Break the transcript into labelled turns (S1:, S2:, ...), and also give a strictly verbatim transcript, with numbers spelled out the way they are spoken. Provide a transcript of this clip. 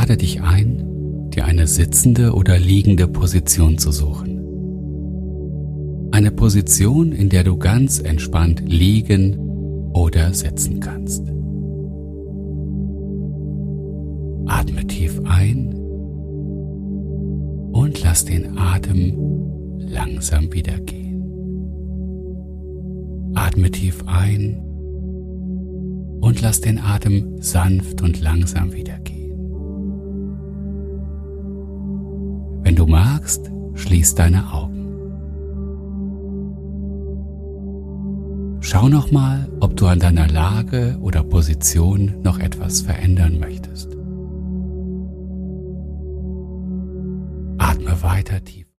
S1: lade dich ein, dir eine sitzende oder liegende Position zu suchen. Eine Position, in der du ganz entspannt liegen oder sitzen kannst. Atme tief ein und lass den Atem langsam wieder gehen. Atme tief ein und lass den Atem sanft und langsam wieder gehen. Wenn du magst, schließ deine Augen. Schau nochmal, ob du an deiner Lage oder Position noch etwas verändern möchtest. Atme weiter tief